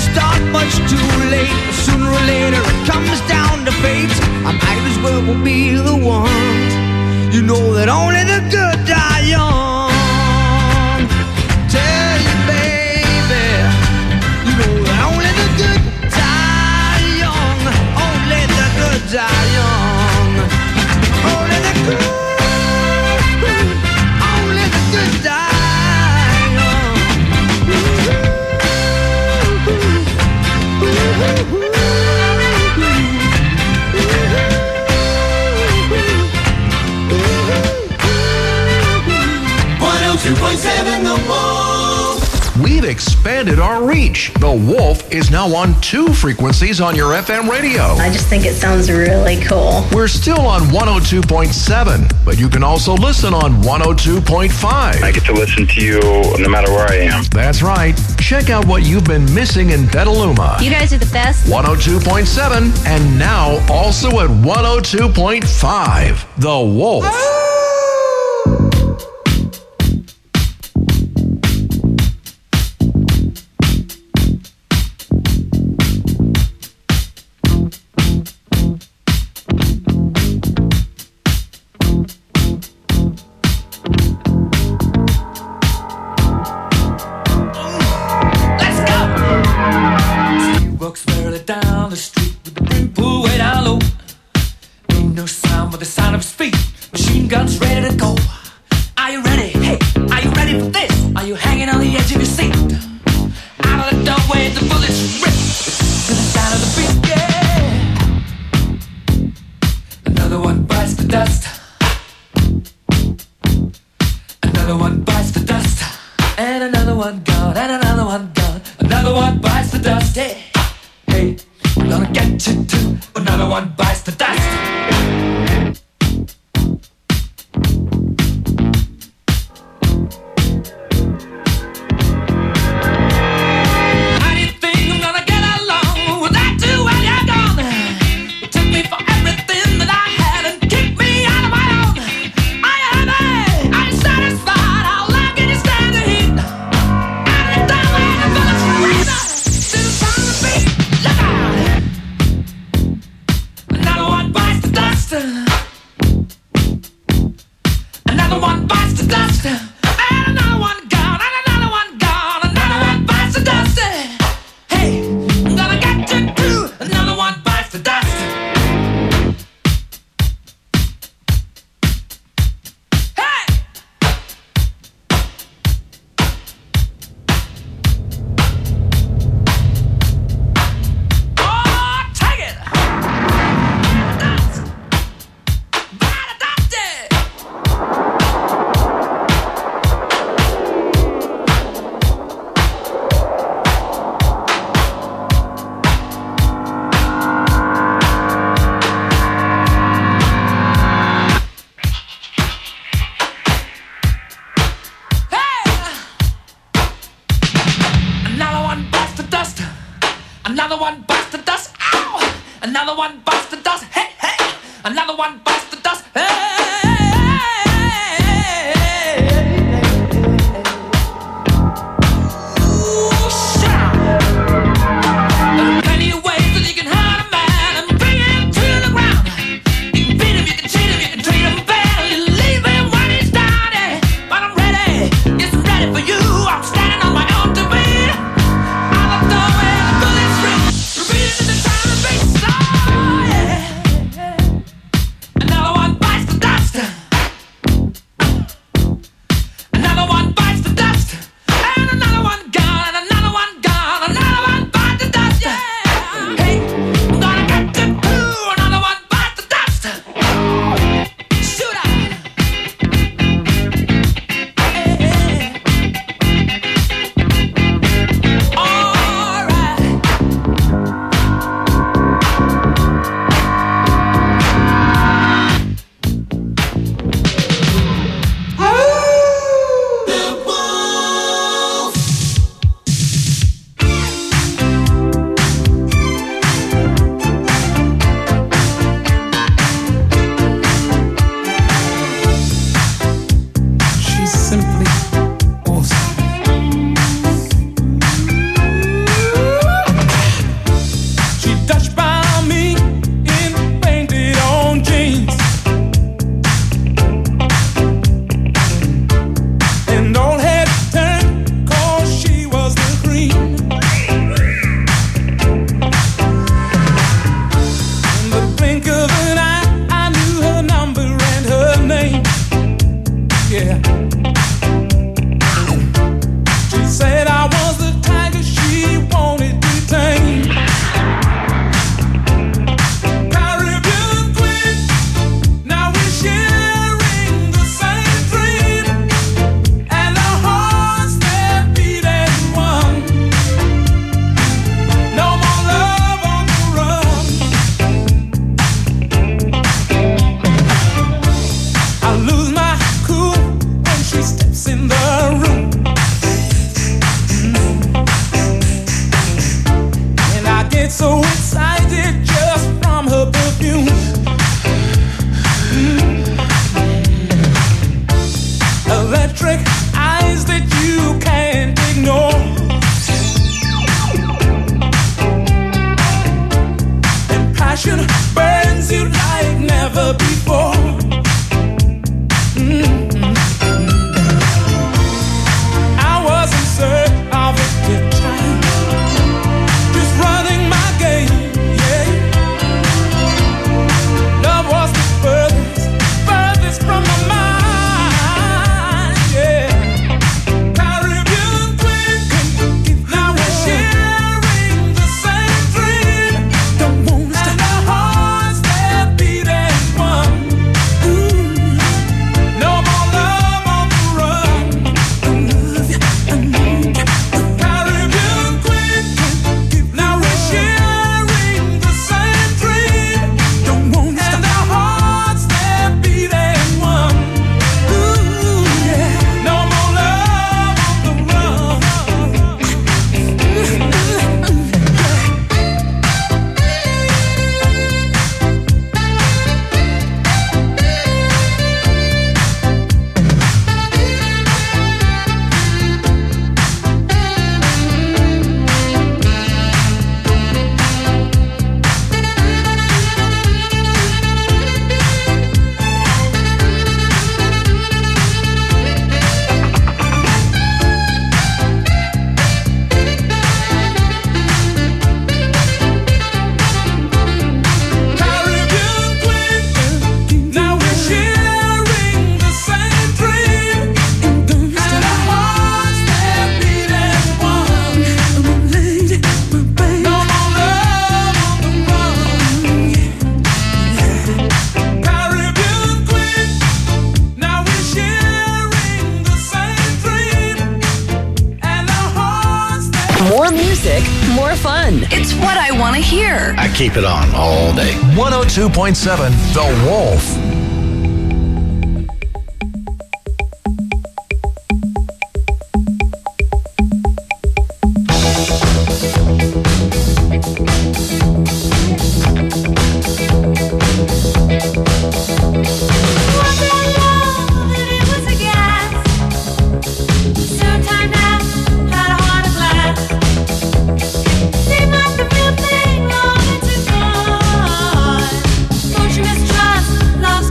start much too late. Sooner or later it comes down to fate. I might as well be the one. You know that only the good die young. Tell you, baby, you know that only the good die young. Only the good die young. Only the good, only the good die young. Ooh, ooh, ooh, ooh. 102.7 The Wolf. We've expanded our reach. The Wolf is now on 2 frequencies on your FM radio. I just think it sounds really cool. We're still on 102.7, but you can also listen on 102.5. I get to listen to you no matter where I am. That's right. Check out what you've been missing in Petaluma. You guys are the best. 102.7 and now also at 102.5. The Wolf. Another one bites the dust. passion burns you like never before. I was in search of a good time, just running my game, yeah. Love was the furthest from my mind, yeah. Caribbean queen, now we're sharing the same dream. Don't wanna stop. And our hearts that beat as one. Ooh. No more love on the run. I love you, I need you. Caribbean queen, now we're sharing the same dream. Don't wanna stop. And our hearts that beat as one. Ooh, yeah. No more love on the run. Caribbean queen, now we're sharing the same dream. And our hearts that beat as one. My lady, my baby. No more love on the run. Caribbean queen, now we're sharing the same dream. And our hearts that More music, more fun. It's what I want to hear. I keep it on all day. 102.7 The Wolf. Don't you mistrust love?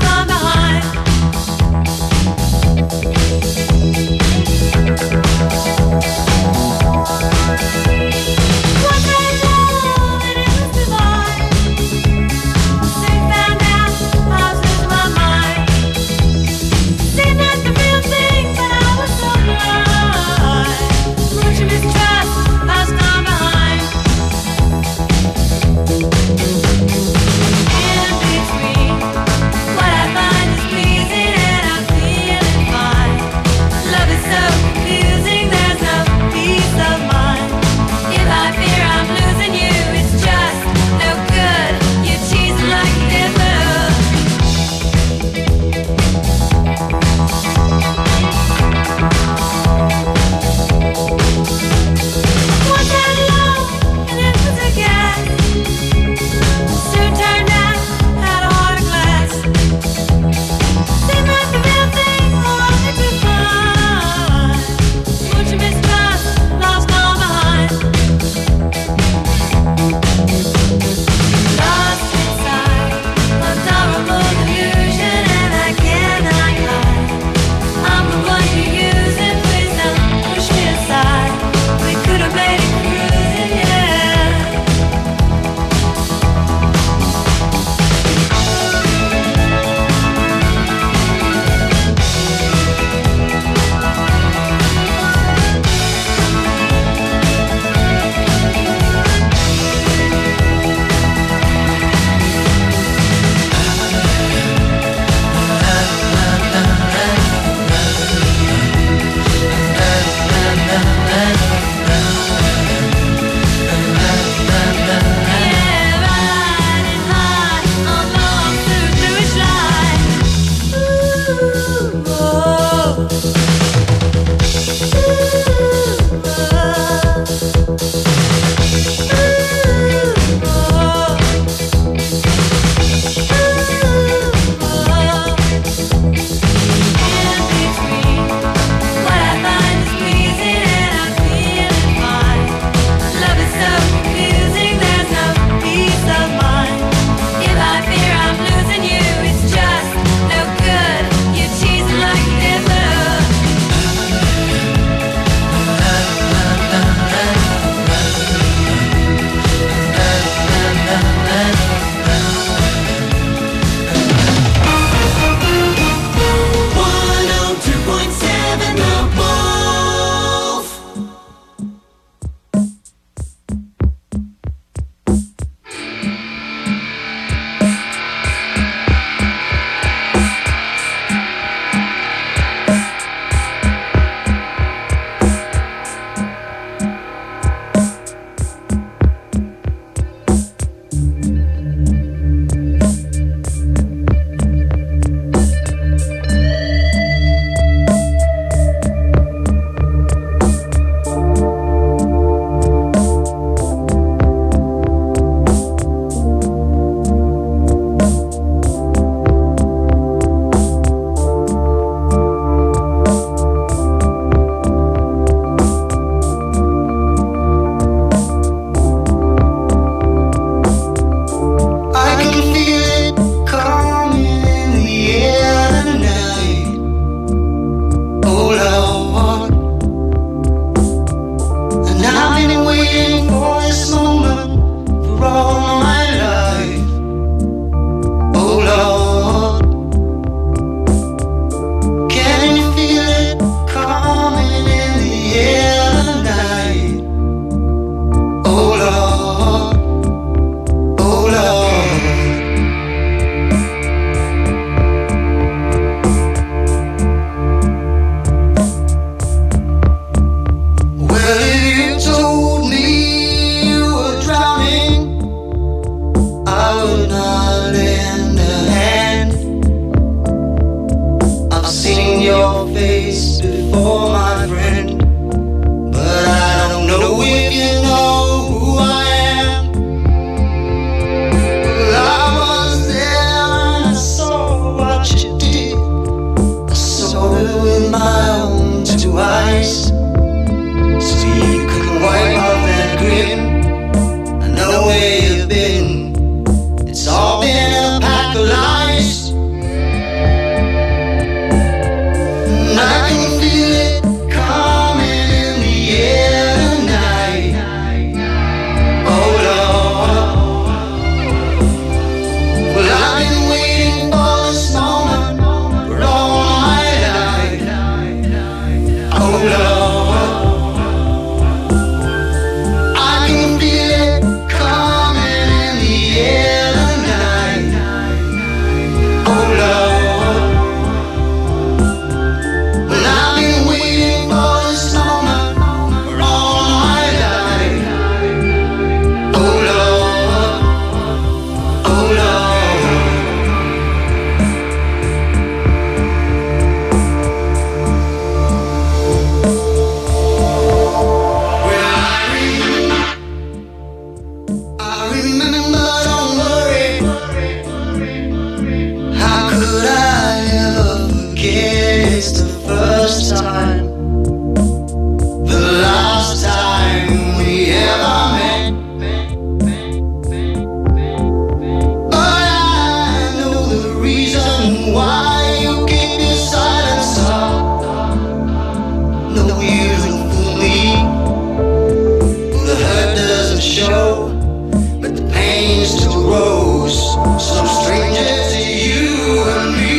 some strangers to you and me.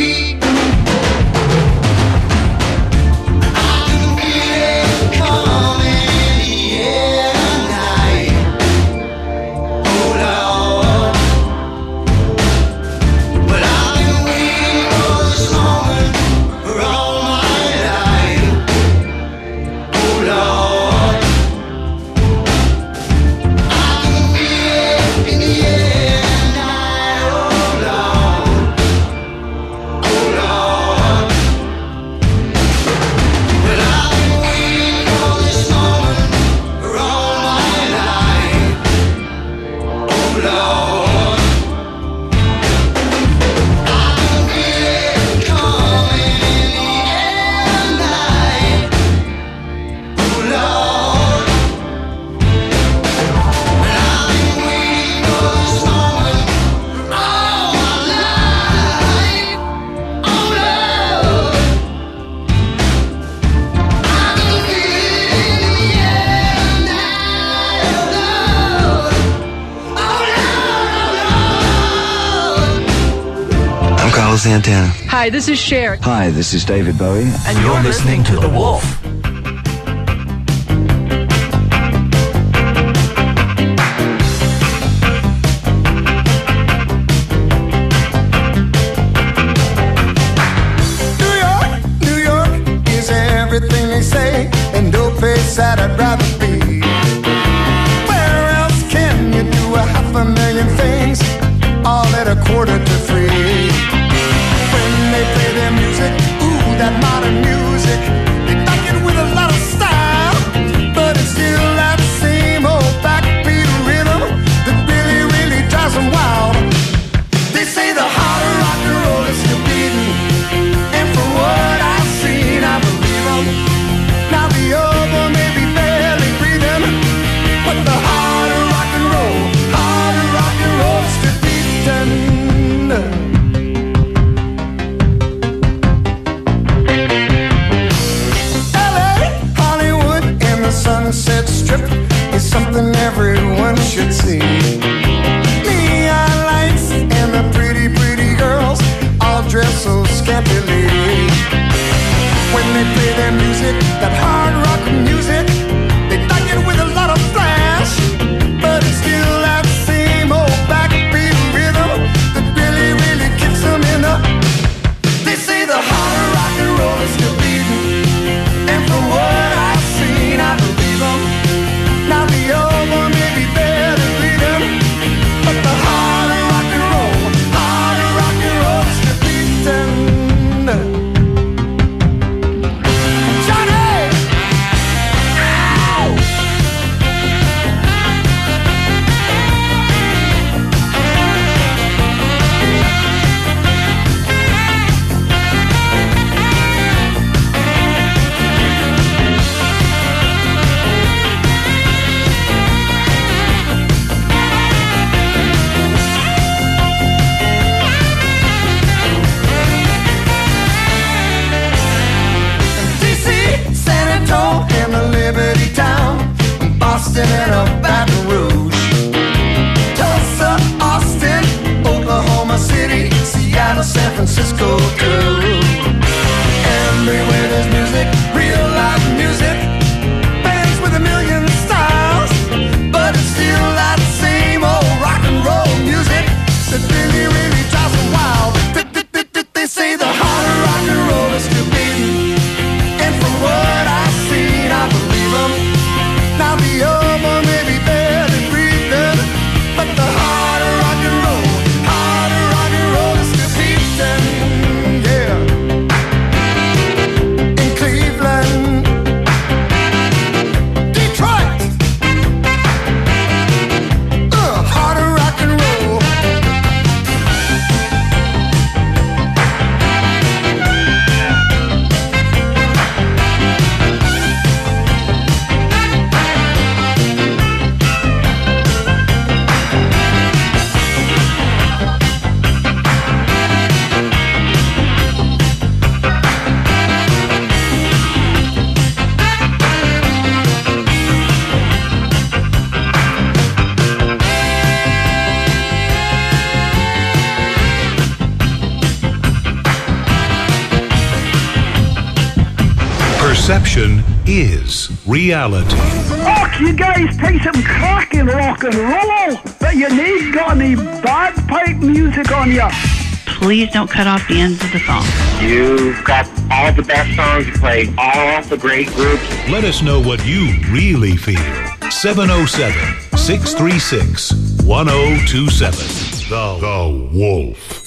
I can feel it coming in the air tonight. Oh Lord, but I've been waiting for this moment for all my life. Oh Lord, I can feel it in the air tonight. Oh Lord, oh Lord, but I've been waiting for this moment for all my life. Oh Lord, I can feel it coming in the air tonight. Oh Lord, but I've been waiting for this moment for all my life. Oh Lord, I can feel it in the air tonight. Oh Lord, oh Lord. I'm Carlos Santana. Hi, this is Cher. Hi, this is David Bowie. And you're listening to The Wolf. New York is everything they say, and no place that I'd rather be. Where else can you do 500,000 things, all at $2:45? When they play their music, ooh, that modern music, they back it with a lot of style, but it's still that same old backbeat rhythm that really, really drives them wild. They say the heart of rock and roll is still beating, and from what I've seen, I believe them. Now the other may be barely breathing, but the heart of rock and roll is still beating. LA, Hollywood, and the Sunset Strip is something everyone should see. Neon lights and the pretty, pretty girls all dress so scantily. When they play their music, that hard rock music, they back it with a lot of flash, but it's still that same old backbeat rhythm that really, really kicks them in the. They say the heart of rock and roll is still beating, and from what I've seen, I believe them. Now the old one may be barely breathing, but the heart of rock and roll is still beating. Johnny! Perception is reality. Oh, you guys play some cracking rock and roll, but you ain't got any bagpipe music on you. Please don't cut off the ends of the song. You've got all the best songs. You play all the great groups. Let us know what you really feel. 707-636-1027. The Wolf.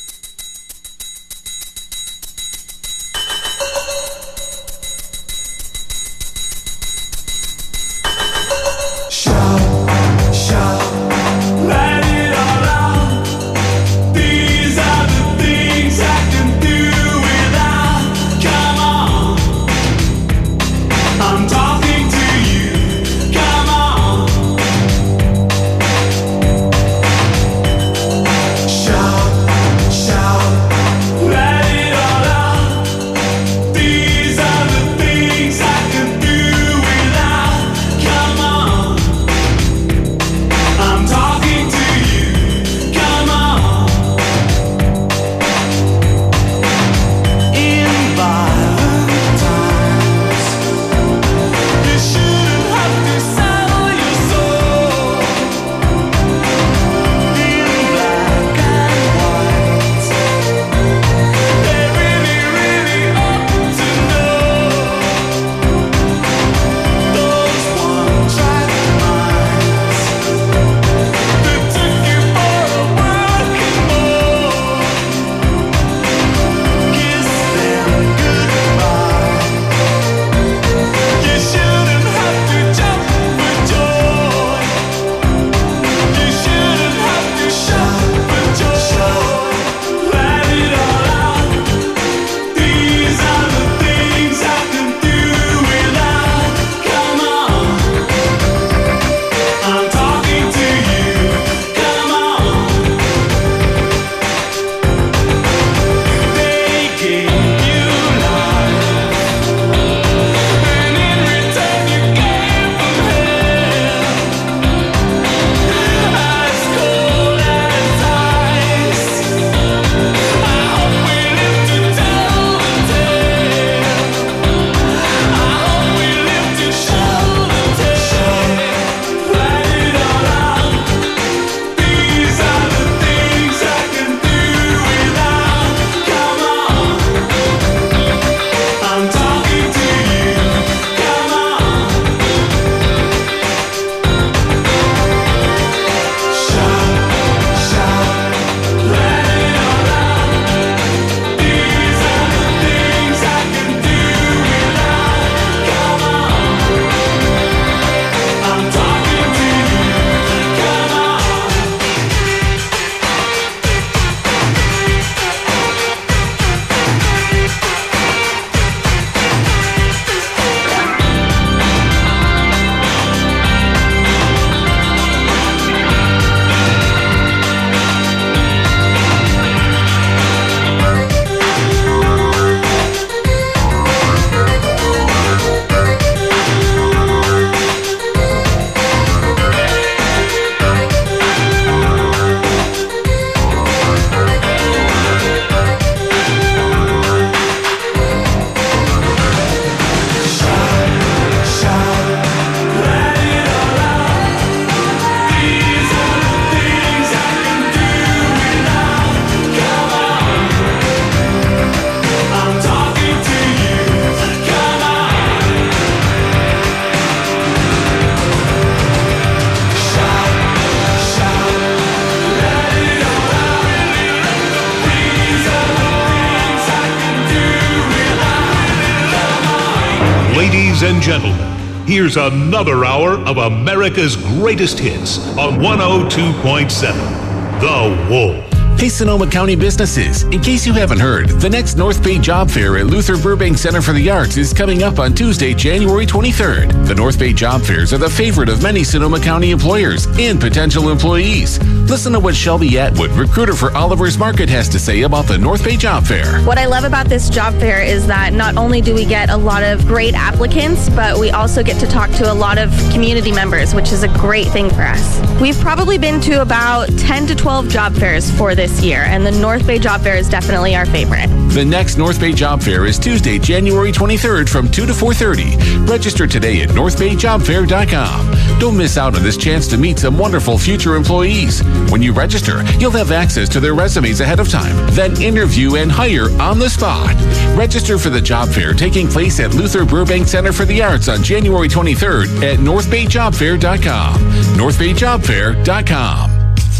Ladies and gentlemen, here's another hour of America's greatest hits on 102.7 The Wolf. Hey, Sonoma County businesses. In case you haven't heard, the next North Bay Job Fair at Luther Burbank Center for the Arts is coming up on Tuesday, January 23rd. The North Bay Job Fairs are the favorite of many Sonoma County employers and potential employees. Listen to what Shelby Atwood, recruiter for Oliver's Market, has to say about the North Bay Job Fair. What I love about this job fair is that not only do we get a lot of great applicants, but we also get to talk to a lot of community members, which is a great thing for us. We've probably been to about 10 to 12 job fairs for this year, and the North Bay Job Fair is definitely our favorite. The next North Bay Job Fair is Tuesday, January 23rd from 2 to 4:30. Register today at northbayjobfair.com. Don't miss out on this chance to meet some wonderful future employees. When you register, you'll have access to their resumes ahead of time, then interview and hire on the spot. Register for the job fair taking place at Luther Burbank Center for the Arts on January 23rd at northbayjobfair.com. northbayjobfair.com.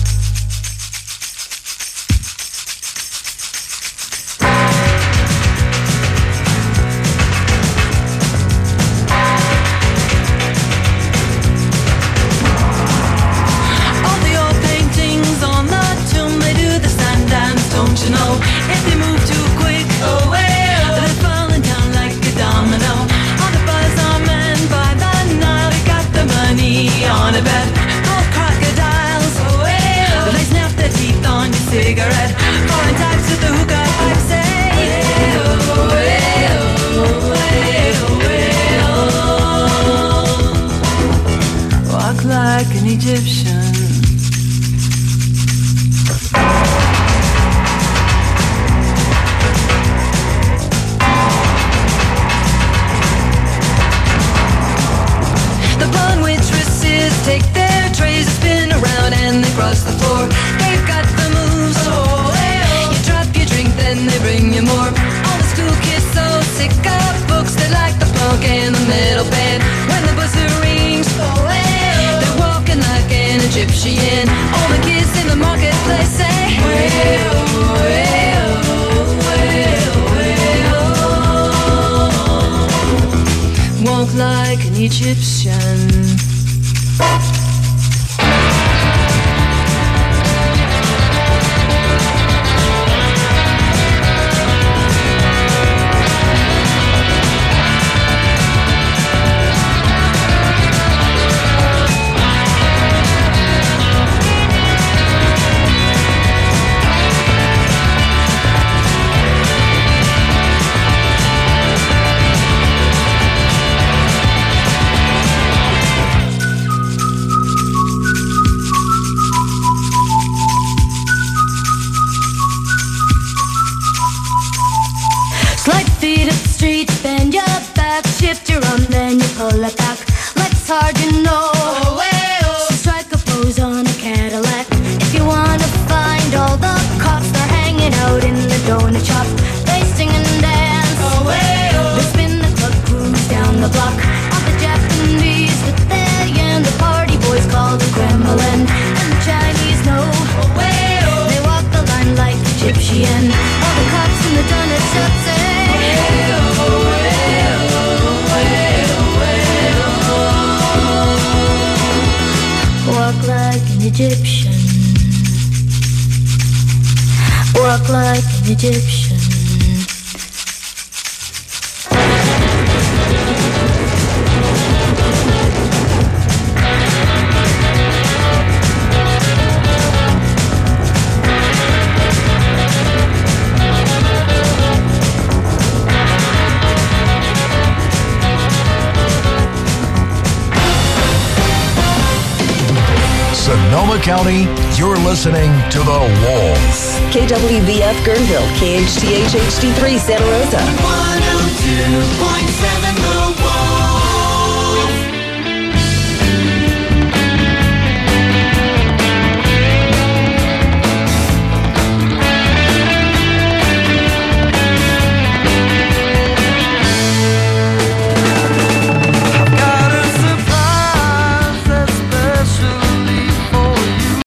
Walk like an Egyptian. Sonoma County, you're listening to The Wolf. KWVF Guerneville, KHTH HD3 Santa Rosa. 102.7 The